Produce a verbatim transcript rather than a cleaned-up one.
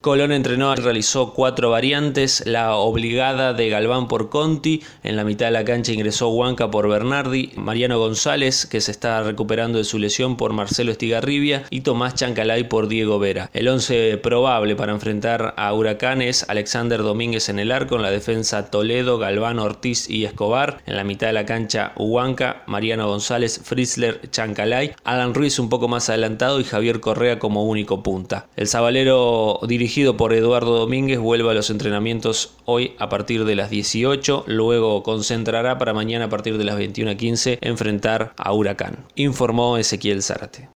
Colón entrenó y realizó cuatro variantes: la obligada de Galván por Conti, en la mitad de la cancha ingresó Huanca por Bernardi, Mariano González, que se está recuperando de su lesión, por Marcelo Estigarribia, y Tomás Chancalay por Diego Vera. El once probable para enfrentar a Huracán es Alexander Domínguez en el arco, en la defensa Toledo, Galván, Ortiz y Escobar, en la mitad de la cancha Huanca, Mariano González, Fritzler, Chancalay, Alan Ruiz un poco más adelantado y Javier Correa como único punta. El sabalero, dirigido por Eduardo Domínguez, vuelve a los entrenamientos hoy a partir de las dieciocho, luego concentrará para mañana a partir de las veintiuna quince enfrentar a Huracán, informó Ezequiel Zárate.